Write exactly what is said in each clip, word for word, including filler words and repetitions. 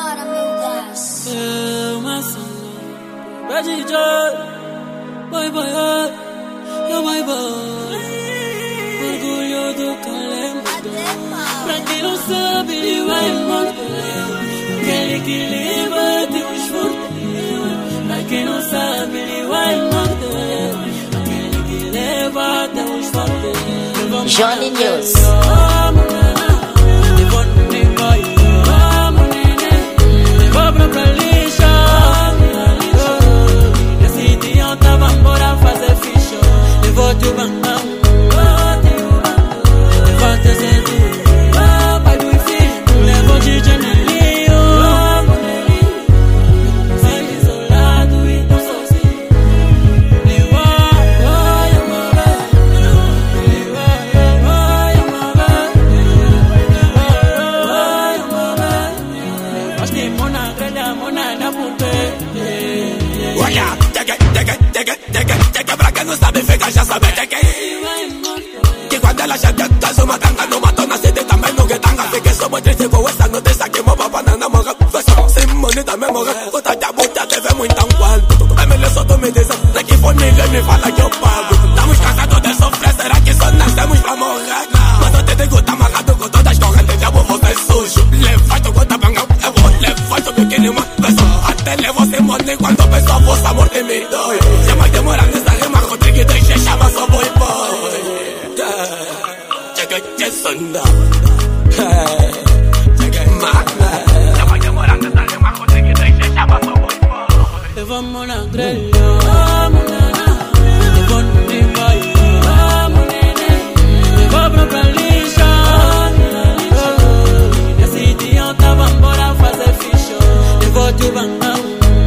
hora, meu Deus. Eu me assumo, vai D J, vai vai, eu vai vai. Orgulho do Calembado. Pra quem não sabe, ele vai morrer. Aquele que leva Deus forte. Pra quem não sabe, ele vai morrer. Aquele que leva Deus forte. Johnny News. Olha, cheguei, cheguei, cheguei, cheguei, cheguei. Pra quem não sabe, fica já sabe, cheguei. Que quando ela chega, traz uma tanga, numa tona, se também no guetanga. Fiquei só muito triste com essa notícia que meu papai não namora. Simone também morreu, puta de abuta, teve muito quanto. É melhor só tu me dizer, daqui for ninguém me fala que eu pago. Estamos cansados de sofrer, será que só nascemos pra morrer? Mas eu te digo, tá amarrado com todas as correntes, já vou você sujo. Levanta o gota bangão, eu vou levar o biquíni, uma pessoa. Até levo Simone quando penso a vossa morte me dói. Já vai demorar nessa rima, Rodrigo deixa chama só boy boy. Chega de sonda, chega magna. Já vai demorar nessa rima, Rodrigo deixa chama só boy boy. Vamos na grelha, vamos na vou de vai, vamos nene, vou pra lixa. Esse dia eu tava embora fazer ficha. Eu vou te bancar.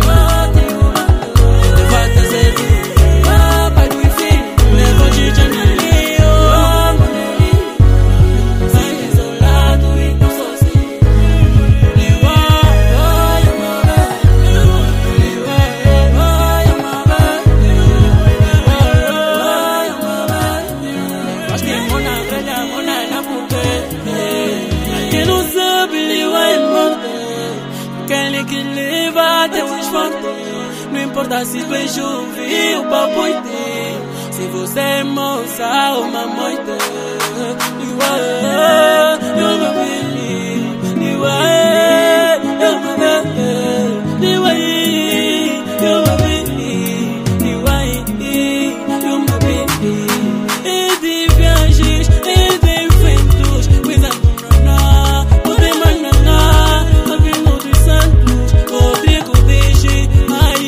Quem não sabe, ele vai morrer. Aquele que leva Deus forte. Não importa se tu é jovem ou papoite. Se você é moça ou uma moite. You are, you my baby. You are, you my baby. You are, you my baby. You are, you my baby. E de viagens, e de eventos, coisa naná, poder mananá, Abino dos Santos, Rodrigo Deixe, ai,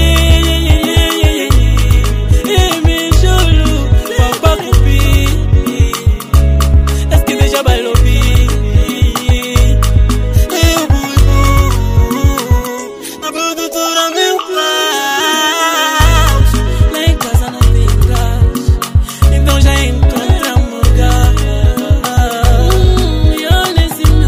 e me juro, papá cupi, es que deixa balobi, eu vou, na produtora meu claus, lá em casa não tem gás, então já encontramos gás. E eu nesse meu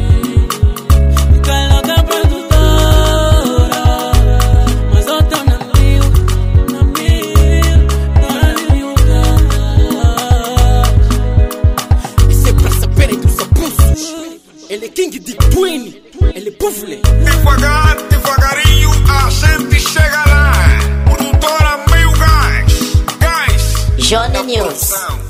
fica louca produtora, mas eu tô na mil, na mil, na mil gás. Isso é pra saber entre os abusos. Ele é king de Queen, ele é buffle. Devagar, devagarinho a gente chega lá. Produtora meio gás, gás. Johnny News. Produção.